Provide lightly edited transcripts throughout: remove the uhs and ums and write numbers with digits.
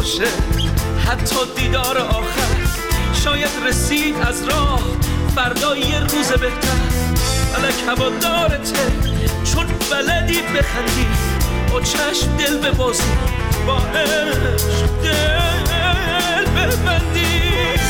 باشه، حتی دیدار آخر شاید رسید از راه، فردا یه روز بهتر. فلک هوادارته چون بلدی بخندی، با چشم دل ببازی، با عشق دل ببندی.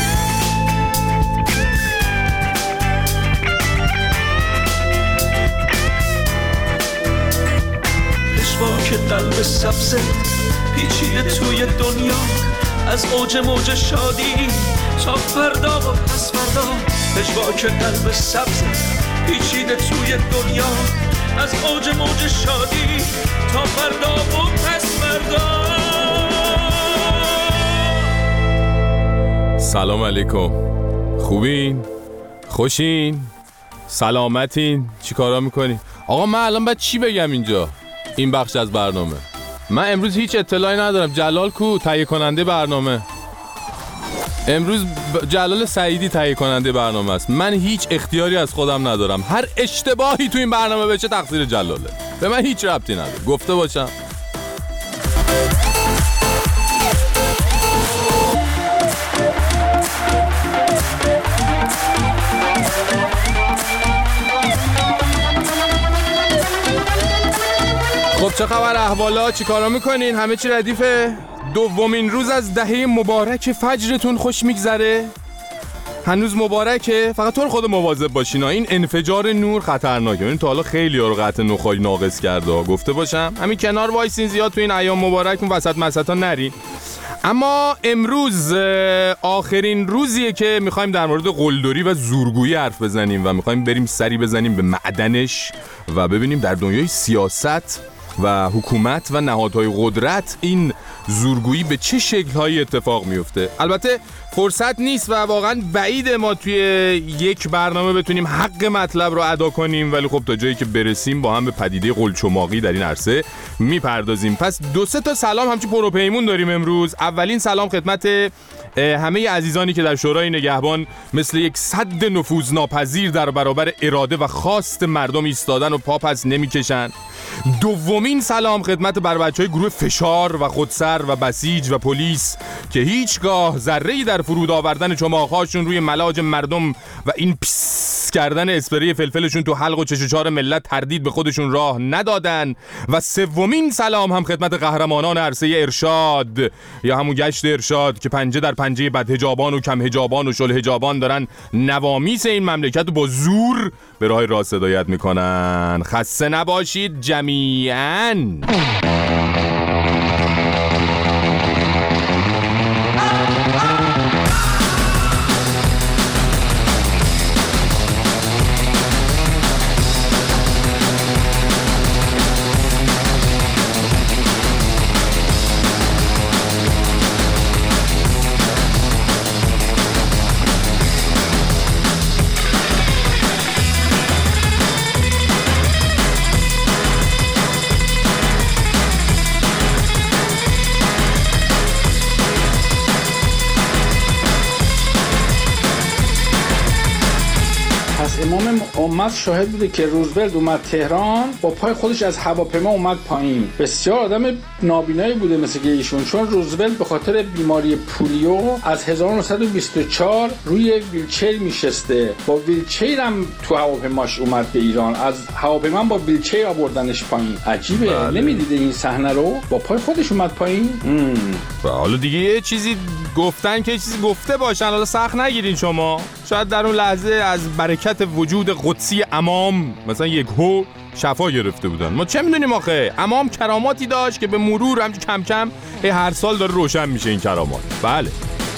پشواک قلب سبزه پیچیده توی دنیا، از اوج موج شادی تا فردا و پس فردا. پشواک قلب سبزه پیچیده توی دنیا، از اوج موج شادی تا فردا و پس فردا. سلام علیکم، خوبین؟ خوشین؟ سلامتین؟ چی کارا میکنین؟ آقا من الان باید چی بگم اینجا؟ این بخش از برنامه من امروز هیچ اطلاعی ندارم. جلال کو تهیه کننده برنامه؟ امروز جلال سعیدی تهیه کننده برنامه است. من هیچ اختیاری از خودم ندارم. هر اشتباهی تو این برنامه بشه تقصیر جلاله، به من هیچ ربطی نداره. گفته باشم. خب چه خبر، احوالا، چی کارا میکنین؟ همه چی ردیفه؟ دومین روز از دهه مبارک فجرتون خوش میگذره؟ هنوز مبارکه؟ فقط طور خود مواظب باشین، این انفجار نور خطرناکه. این تا حالا خیلی ها رو قطع نخاعی ناقص کرده. گفته باشم همین کنار وایسین، زیاد تو این ایام مبارک اون وسط مسطا نرین. اما امروز آخرین روزیه که میخوایم در مورد قلدری و زورگویی حرف بزنیم و میخوایم بریم سری بزنیم به معدنش و ببینیم در دنیای سیاست و حکومت و نهادهای قدرت این زورگویی به چه شکل‌هایی اتفاق میفته. البته فرصت نیست و واقعا بعید ما توی یک برنامه بتونیم حق مطلب رو ادا کنیم، ولی خب تا جایی که برسیم با هم به پدیده قلچماقی در این عرصه میپردازیم. پس 2-3 تا سلام همچون پروپیمون داریم امروز. اولین سلام خدمت همه عزیزانی که در شورای نگهبان مثل یک سد نفوذناپذیر در برابر اراده و خواست مردم ایستادن و پا پس نمیکشن. دومین سلام خدمت بر بچهای گروه فشار و خودسر و بسیج و پلیس که هیچگاه ذره‌ای در فرود آوردن چماق‌هاشون روی ملاج مردم و این پس کردن اسپری فلفلشون تو حلق و چش و چار ملت تردید به خودشون راه ندادن. و سومین سلام هم خدمت قهرمانان عرصه ارشاد یا همون گشت ارشاد که پنجه در پنجه بدحجابان و کم حجابان و شل حجابان دارن نوامیس این مملکت با زور به راه راست هدایت میکنن. خسته نباشید جمیعاً. امام امت شاهد بوده که روزولت اومد تهران، با پای خودش از هواپیما اومد پایین. بسیار آدم نابینایی بوده مثل که ایشون، چون روزولت به خاطر بیماری پولیو از 1924 روی ویلچر میشسته. با ویلچر هم تو هواپیماش اومد به ایران، از هواپیما با ویلچر آوردنش پایین. عجیبه. بله. نمیدیده این صحنه رو؟ با پای خودش اومد پایین. حالا دیگه یه چیزی گفتن که چیزی گفته باشن، حالا سخت نگیرین شما. شاید در اون لحظه از برکت وجود قدسی امام مثلا یک هو شفا گرفته بودن. ما چه میدونیم آخه؟ امام کراماتی داشت که به مرور همچون کم کم هر سال داره روشن میشه این کرامات. بله.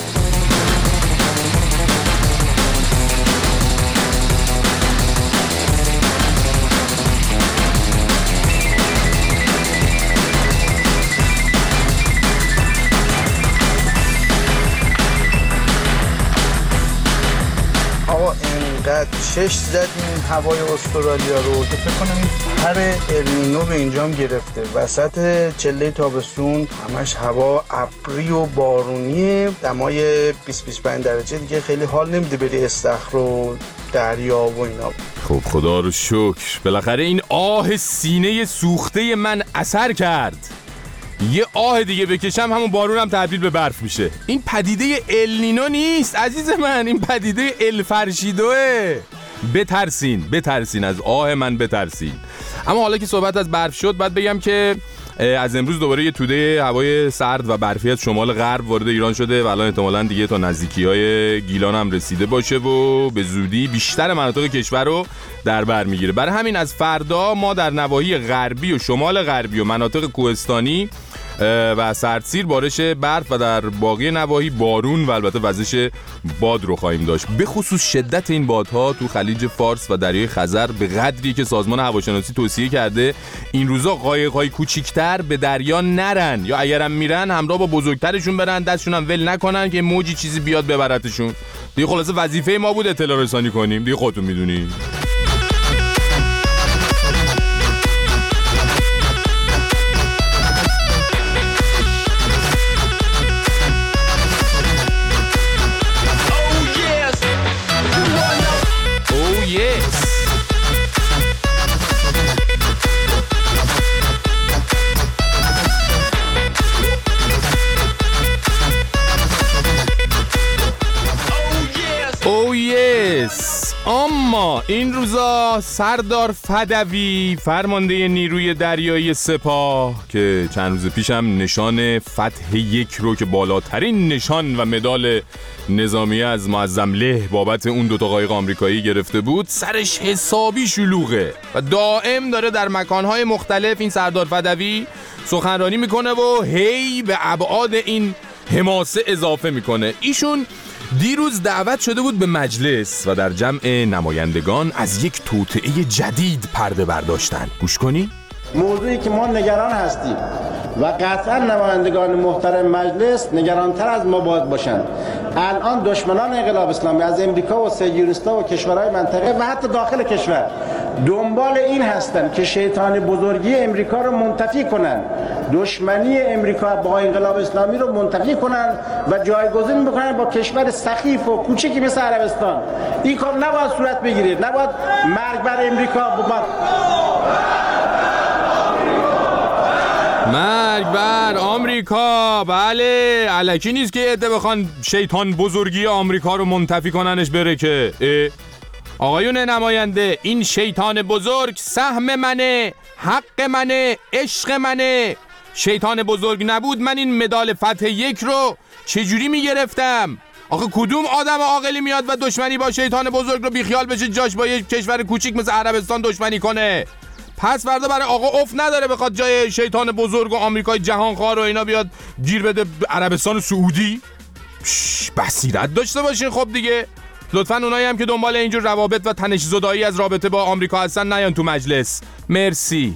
چش زدیم هوای استرالیا رو که فکر کنم این پر النینو به اینجام گرفته. وسط چله تابستون همش هوا ابری و بارونیه، دمای 20-25 درجه دیگه خیلی حال نمیده بری استخر و دریا و اینا. خب خدا رو شکر بالاخره این آه سینه سوخته من اثر کرد. یه آه دیگه بکشم همون بارونم تبدیل به برف میشه. این پدیده النینو نیست عزیز من، این پدیده الفرشیدوه. بترسین از آه من بترسین. اما حالا که صحبت از برف شد باید بگم که از امروز دوباره یه توده هوای سرد و برفی از شمال غرب وارد ایران شده و الان احتمالاً دیگه تا نزدیکی‌های گیلان هم رسیده باشه و به زودی بیشتر مناطق کشور رو در بر میگیره. برای همین از فردا ما در نواحی غربی و شمال غربی و مناطق کوهستانی و سردسیر بارش برف و در باقی نواحی بارون و البته وزش باد رو خواهیم داشت. به خصوص شدت این بادها تو خلیج فارس و دریای خزر به قدری که سازمان هواشناسی توصیه کرده این روزا قایق‌های کوچیک‌تر به دریا نرن، یا اگرم میرن همراه با بزرگترشون برن، دستشون هم ول نکنن که موجی چیزی بیاد ببرتشون. دیگه خلاصه وظیفه ما بود اطلاع رسانی کنیم، دیگه خودتون میدونید. اما این روزا سردار فدوی فرمانده نیروی دریایی سپاه که چند روز پیشم نشان فتح 1 رو که بالاترین نشان و مدال نظامی از معظم له بابت اون دوتا قایق آمریکایی گرفته بود، سرش حسابی شلوغه و دائم داره در مکانهای مختلف این سردار فدوی سخنرانی میکنه و هی به ابعاد این حماسه اضافه میکنه. ایشون دیروز دعوت شده بود به مجلس و در جمع نمایندگان از یک توطئه جدید پرده برداشتن. گوش کنی؟ موضوعی که ما نگران هستیم و قطعا نمایندگان محترم مجلس نگرانتر از ما باید باشند. الان دشمنان انقلاب اسلامی از امریکا و صهیونیست‌ها و کشورهای منطقه و حتی داخل کشور دنبال این هستند که شیطان بزرگی امریکا رو منتفی کنند، دشمنی امریکا با انقلاب اسلامی رو منتفی کنند و جایگزین بکنند با کشور سخیف و کوچکی مثل عربستان. این کار نباید صورت بگیره، نباید مرگ بر امریکا مرگ بر آمریکا. بله، الکی نیست که عده بخوان شیطان بزرگی آمریکا رو منتفی کننش بره که آقایون نماینده، این شیطان بزرگ سهم منه، حق منه، عشق منه. شیطان بزرگ نبود من این مدال فتح 1 رو چجوری میگرفتم؟ آخه کدوم آدم عاقلی میاد و دشمنی با شیطان بزرگ رو بیخیال بشه جاش با یک کشور کوچیک مثل عربستان دشمنی کنه؟ پس فردا برای آقا اف نداره بخواد جای شیطان بزرگ و آمریکای جهانخوار و اینا بیاد گیر بده عربستان سعودی؟ بصیرت داشته باشین. خب دیگه لطفاً اونایی هم که دنبال اینجور روابط و تنش زدایی از رابطه با آمریکا هستن نیان تو مجلس. مرسی.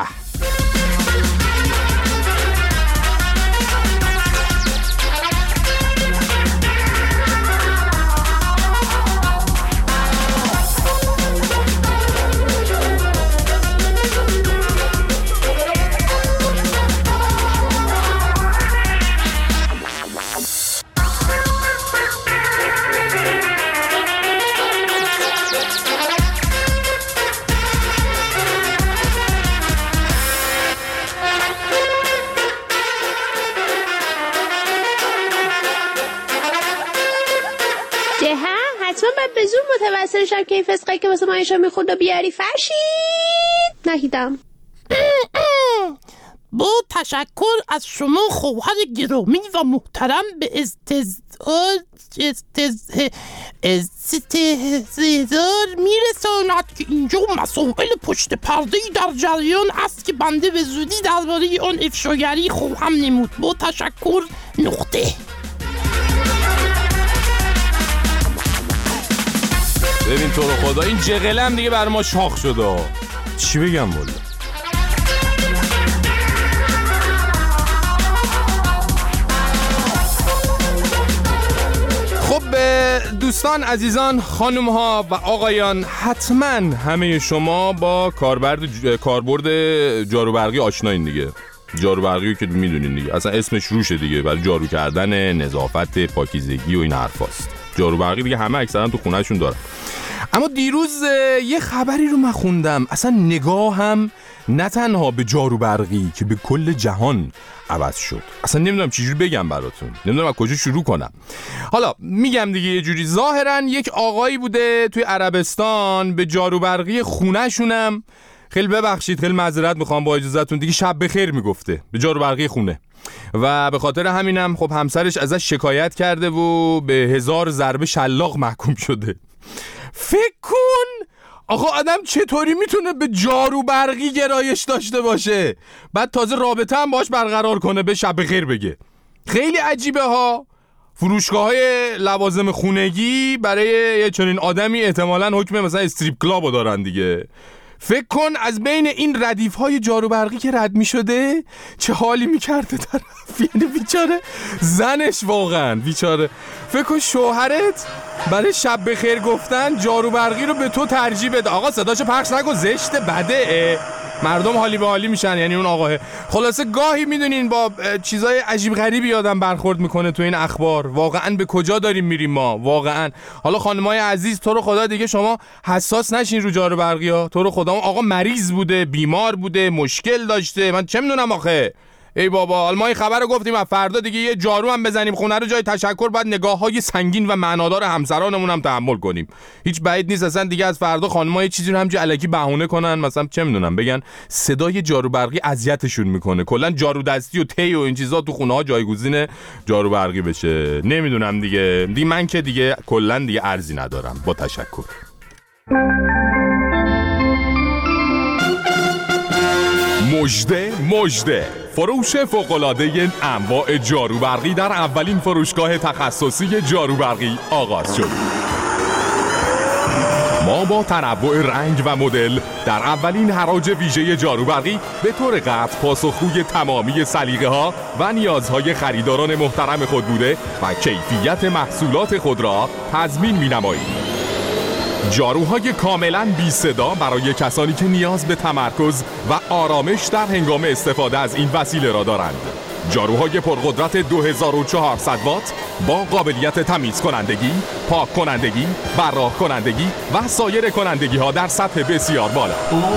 به زور متوسل شم که این فسقه که واسه ما اینشا میخوند و بیاری فرشید نهیدم. با تشکر از شما خواهر گرامی و محترم به استظهار میرساند که اینجا مسائل پشت پرده‌ای در جریان است که بنده به زودی درباره آن افشاگری خواهم نمود. با تشکر. نقطه. ببین تو رو خدا این جغلم دیگه بر ما شاخ شده. چی بگم والا؟ خب دوستان عزیزان، خانم ها و آقایان، حتما همه شما با کاربرد جاروبرقی آشناین دیگه. جاروبرقی که میدونین دیگه، اصلا اسمش روشه دیگه، برای جارو کردن، نظافت، پاکیزگی و این حرفاست. جاروبرقی دیگه همه اکثرا تو خونهشون دارن. اما دیروز یه خبری رو من خوندم، اصلا نگاهم نه تنها به جارو برقی که به کل جهان عوض شد. اصلا نمیدونم چجوری بگم براتون، نمیدونم از کجا شروع کنم. حالا میگم دیگه یه جوری. ظاهرا یک آقایی بوده توی عربستان به جارو برقی خونه شونم، خیلی ببخشید خیلی معذرت میخوام با اجازهتون دیگه، شب بخیر میگفته به جارو برقی خونه و به خاطر همینم خب همسرش ازش شکایت کرده و به 1000 ضربه شلاق محکوم شده. فکر کن آقا آدم چطوری میتونه به جارو برقی گرایش داشته باشه، بعد تازه رابطه هم باش برقرار کنه به شب بخیر بگه. خیلی عجیبه ها. فروشگاه‌های لوازم خونگی برای یه چنین آدمی احتمالاً حکم مثلا استریپ کلابو دارن دیگه. فکر کن از بین این ردیف‌های جارو برقی که رد می‌شده چه حالی می‌کرده طرف، یعنی بیچاره زنش واقعاً بیچاره. فکر کن شوهرت برای شب بخیر گفتن جارو برقی رو به تو ترجیح بده. آقا صداشو پخش نکن، زشته، بده، مردم حالی به حالی میشن. یعنی اون آقاه خلاصه گاهی میدونین با چیزای عجیب غریبی آدم برخورد میکنه تو این اخبار. واقعا به کجا داریم میریم ما واقعا. حالا خانمای عزیز تو رو خدا دیگه شما حساس نشین رو جارو برقی ها، تو رو خدا. آقا مریض بوده، بیمار بوده، مشکل داشته، من چه میدونم آخه. ای بابا حالا ما این خبر رو گفتیم و فردا دیگه یه جارو هم بزنیم خونه رو جای تشکر بعد نگاه‌های سنگین و معنادار همسرانمون هم تحمل کنیم. هیچ بعید نیست اصلا دیگه از فردا خانم‌ها یه چیزی رو همینجوری الکی بهونه کنن، مثلا چه میدونم بگن صدای جارو برقی اذیتشون میکنه، کلا جارو دستی و تی و این چیزا تو خونه‌ها جایگزین جارو برقی بشه. نمیدونم دیگه من که دیگه کلا دیگه ارزی ندارم. با تشکر. مژده فروش فوق‌العاده انواع جارو برقی در اولین فروشگاه تخصصی جارو برقی آغاز شد. ما با تنوع رنگ و مدل در اولین حراج ویژه جارو برقی به طور قطع پاسخگوی تمامی سلیقه‌ها و نیازهای خریداران محترم خود بوده و کیفیت محصولات خود را تضمین می‌نماییم. جاروهای کاملا بی صدا برای کسانی که نیاز به تمرکز و آرامش در هنگام استفاده از این وسیله را دارند. جاروهای پرقدرت 2400 وات با قابلیت تمیز کنندگی، پاک کنندگی، براق کنندگی و سایر کنندگی ها در سطح بسیار بالا.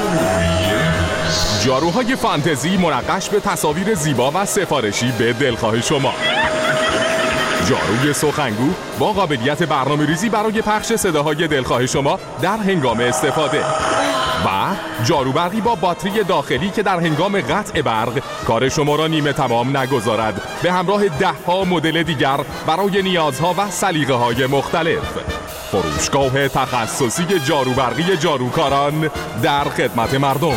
جاروهای فانتزی منقش به تصاویر زیبا و سفارشی به دلخواه شما. جاروی سخنگو با قابلیت برنامه‌ریزی برای پخش صداهای دلخواه شما در هنگام استفاده و جارو برقی با باتری داخلی که در هنگام قطع برق کار شما را نیمه تمام نگذارد، به همراه 10 مدل دیگر برای نیازها و سلیقه‌های مختلف. فروشگاه تخصصی جارو برقی جاروکاران در خدمت مردم.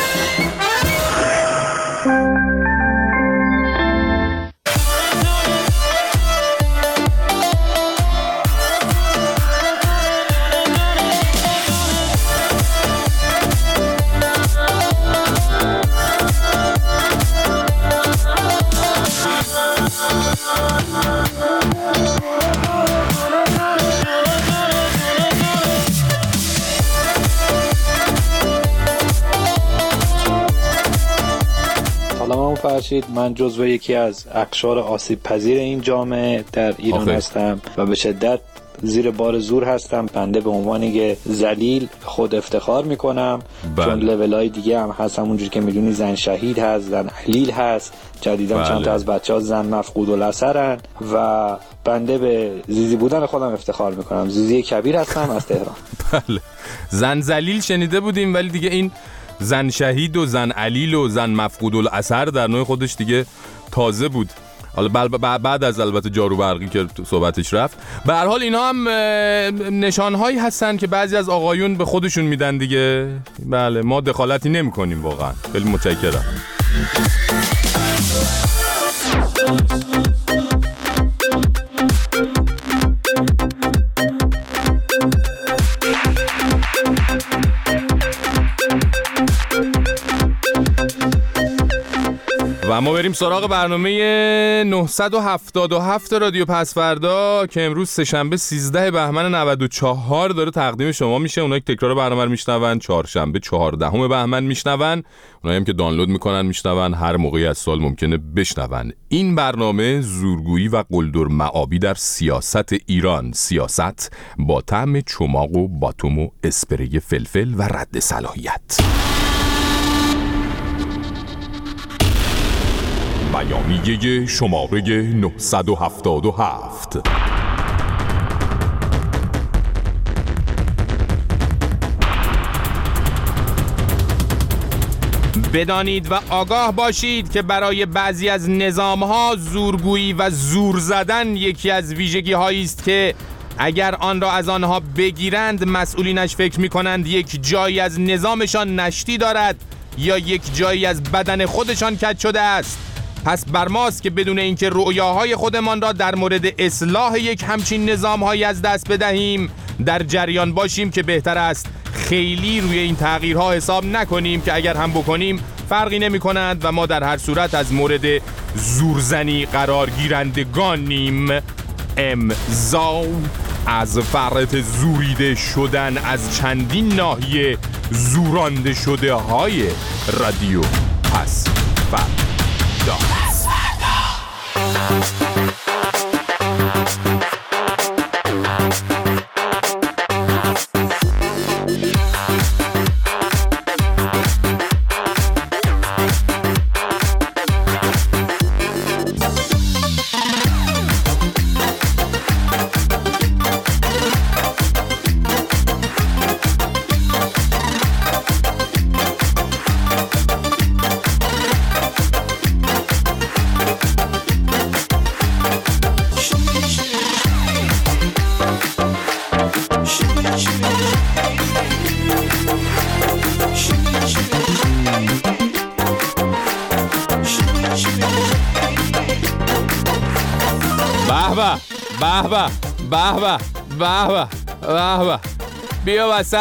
فرشید، من جزو یکی از اقشار آسیب پذیر این جامعه در ایران هستم و به شدت زیر بار زور هستم. بنده به عنوان که ذلیل خود افتخار میکنم چون لولای دیگه هم هست، همونجوری که میدونی زن شهید هست، زن علیل هست، جدیداً چند تا از بچه‌ها زن مفقود الاثرن و بنده به زیزی بودن خودم افتخار میکنم. زیزی کبیر هستم از تهران. بله زن ذلیل شنیده بودیم ولی دیگه این زن شهید و زن علیل و زن مفقود الاثر در نوع خودش دیگه تازه بود. حالا بعد از البته جارو برقی که صحبتش رفت. به هر حال اینا هم نشانهایی هستن که بعضی از آقایون به خودشون میدن دیگه. بله ما دخالتی نمی کنیم واقعا. خیلی متشکرم. و ما بریم سراغ برنامه 977 رادیو پسفردا که امروز سه‌شنبه 13 بهمن 94 داره تقدیم شما میشه. اونایی که تکرار برنامه رو میشنون چهارشنبه 14 بهمن میشنون، اونایی هم که دانلود میکنن میشنون، هر موقعی از سال ممکنه بشنون. این برنامه زورگویی و قلدر معابی در سیاست ایران، سیاست با طعم چماق و باتوم و اسپری فلفل و رد صلاحیت. بیانیه شماره 977. بدانید و آگاه باشید که برای بعضی از نظام‌ها زورگویی و زور زدن یکی از ویژگی‌هایی است که اگر آن را از آنها بگیرند مسئولینش فکر می‌کنند یک جایی از نظامشان نشتی دارد یا یک جایی از بدن خودشان کج شده است. پس بر ماست که بدون اینکه رؤیاهای خودمان را در مورد اصلاح یک همچین نظام‌هایی از دست بدهیم در جریان باشیم که بهتر است خیلی روی این تغییرها حساب نکنیم که اگر هم بکنیم فرقی نمی کنند و ما در هر صورت از مورد زورزنی قرار گیرندگانیم. امضا از فرط زوریده شدن از چندین ناحیه زورانده شده های رادیو پس فردا. به بیا وسط.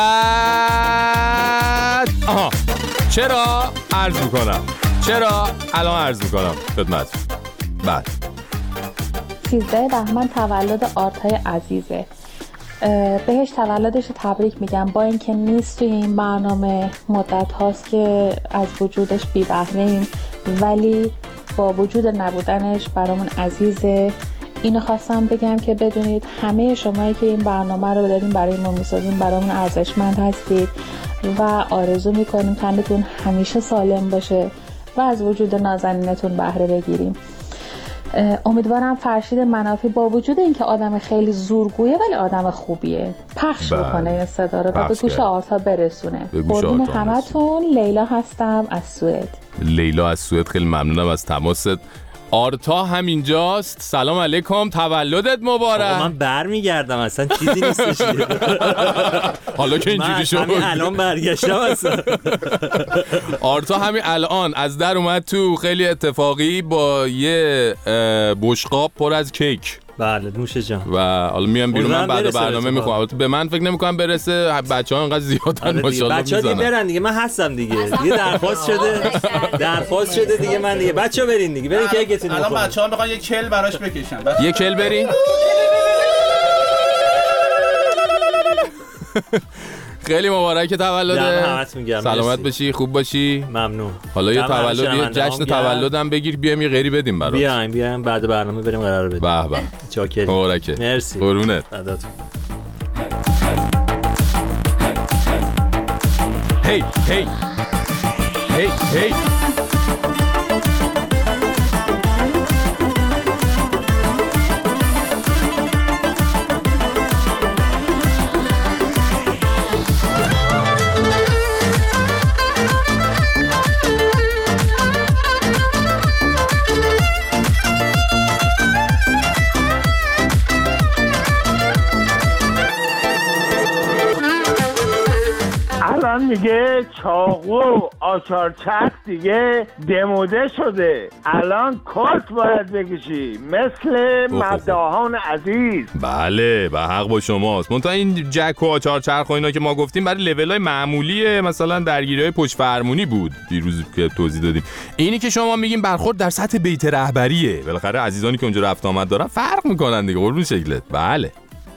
آها چرا عرض میکنم الان عرض میکنم خدمت. بعد 13 بهمن تولد آرتای عزیزه. بهش تولدش تبریک میگم. با اینکه نیست توی این برنامه، مدت هاست که از وجودش بی بهره‌ایم، ولی با وجود نبودنش برامون عزیزه. اینو خواستم بگم که بدونید همه شمایی که این برنامه رو دارین برای ما میسازین برامون ارزشمند هستید و آرزو میکنیم تنتون همیشه سالم باشه و از وجود نازنینتون بهره بگیریم. امیدوارم فرشید منافی با وجود اینکه آدم خیلی زورگویه ولی آدم خوبیه پخش بکنه این صدا رو و به گوش آرتا برسونه. قربون همتون. لیلا هستم از سوئد. لیلا از سوئد، خیلی ممنونم از تماست. آرتا همینجاست. سلام علیکم، تولدت مبارک. من برمیگردم، اصلا چیزی نیستش. حالا که اینجوری شد همین الان برگشتم اصلا. آرتا همین الان از در اومد تو، خیلی اتفاقی، با یه بشقاب پر از کیک. بله نوش جان. و حالا میام بیرون، من بعد برنامه میخوام. به من فکر نمی‌کنم برسه، بچه‌ها انقدر زیادن ماشاءالله. بچه‌ها دیگه برن دیگه، من هستم دیگه درخواست شده دیگه. من دیگه بچه‌ها برین دیگه، برین کیکتون الان بچه‌ها میخوان یه کل براش بکشن. یه کل برین. خیلی مبارک تولدت. سلامت باشی، خوب باشی. ممنون. حالا یه تولد، یه جشن تولدم بگیر، بیام یه غری بدیم برات. بیایم بعد برنامه بریم قرار بدیم. به به. چاکریم. مبارکه. مرسی. قربونت. فداتون. هی هی هی هی. میگه چاقو و آچارچک دیگه دموده شده، الان کارت باید بکشی مثل مداحان عزیز. بله به حق با شماست. منتها این جک و آچارچرخ و اینا که ما گفتیم برای لول‌های معمولیه، مثلا درگیری‌های پشت فرمونی بود دیروز که توضیح دادیم. اینی که شما میگین برخورد در سطح بیت رهبریه، بالاخره عزیزانی که اونجا رفت آمد دارن فرق میکنن دیگه. قربون شکلت. بله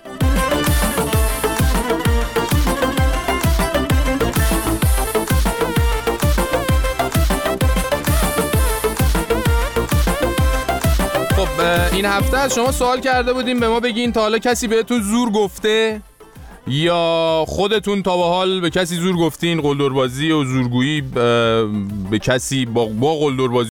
این هفته از شما سوال کرده بودیم به ما بگین تا حالا کسی بهتون زور گفته یا خودتون تا به حال به کسی زور گفتین؟ قلدربازی و زورگویی به کسی با قلدربازی